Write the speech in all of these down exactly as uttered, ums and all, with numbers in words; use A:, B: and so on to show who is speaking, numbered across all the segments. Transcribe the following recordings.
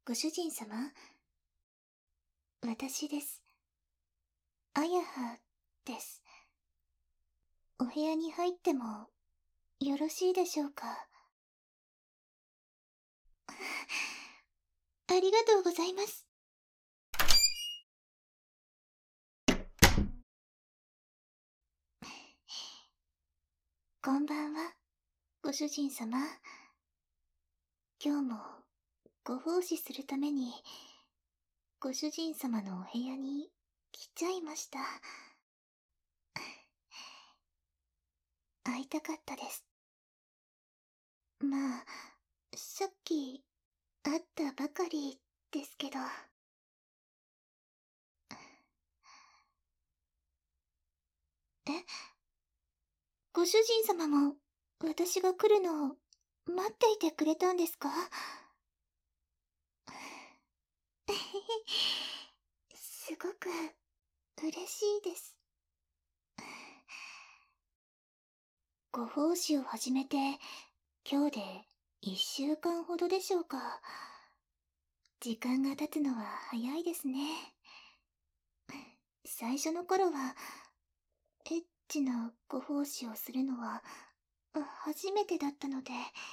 A: ご主人様、私です。あやはです。お部屋に入ってもよろしいでしょうか？ありがとうございます。こんばんは、ご主人様。今日もご奉仕するために、ご主人様のお部屋に来ちゃいました。会いたかったです。まあ、さっき会ったばかりですけど。え、ご主人様も私が来るのを待っていてくれたんですか？すごく嬉しいです。ご奉仕を始めて今日でいっしゅうかんほどでしょうか。時間が経つのは早いですね。最初の頃はエッチなご奉仕をするのは初めてだったので、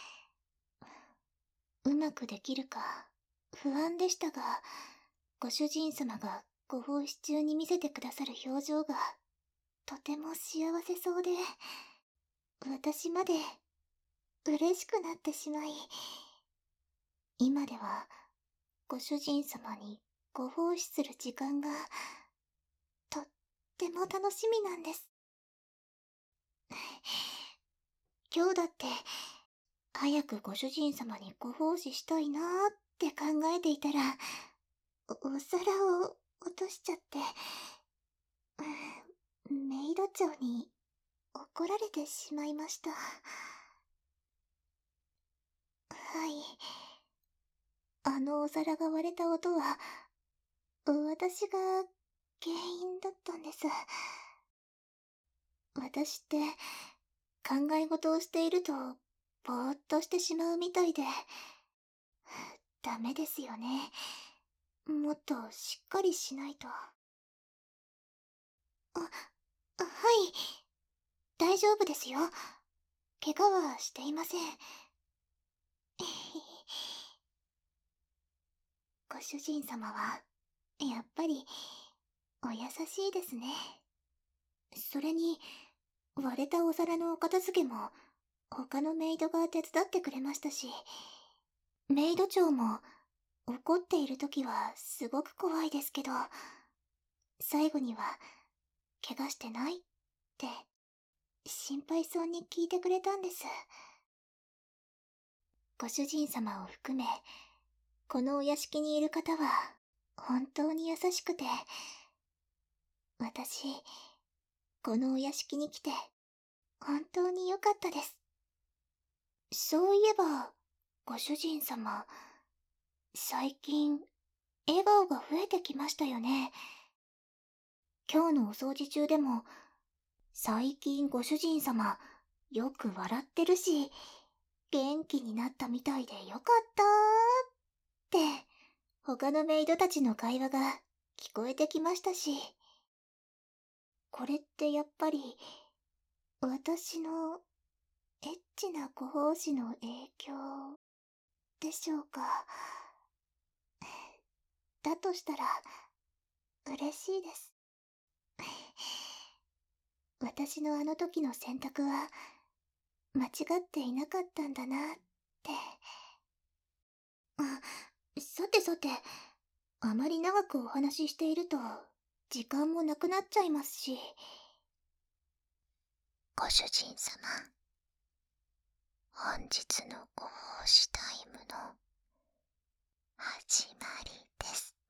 A: うまくできるか不安でしたが、ご主人様がご奉仕中に見せてくださる表情がとても幸せそうで、私まで嬉しくなってしまい、今ではご主人様にご奉仕する時間がとっても楽しみなんです。今日だって早くご主人様にご奉仕したいなーって考えていたら、お、お皿を落としちゃって、うん、メイド長に怒られてしまいました。はい。あのお皿が割れた音は、私が原因だったんです。私って、考え事をしていると、ぼーっとしてしまうみたいで、ダメですよね。もっとしっかりしないと。あ、はい。大丈夫ですよ。怪我はしていません。ご主人様は、やっぱり、お優しいですね。それに、割れたお皿のお片付けも、他のメイドが手伝ってくれましたし、メイド長も、怒っている時はすごく怖いですけど、最後には、怪我してないって、心配そうに聞いてくれたんです。ご主人様を含め、このお屋敷にいる方は、本当に優しくて、私、このお屋敷に来て、本当に良かったです。そういえば、ご主人様、最近、笑顔が増えてきましたよね。今日のお掃除中でも、最近ご主人様、よく笑ってるし、元気になったみたいでよかったーって、他のメイドたちの会話が聞こえてきましたし、これってやっぱり、私のエッチなご奉仕の影響でしょうか。だとしたら、嬉しいです。私のあの時の選択は、間違っていなかったんだなって。あ、さてさて、あまり長くお話ししていると、時間もなくなっちゃいますし。ご主人様、本日のご奉仕タイムの始まりです。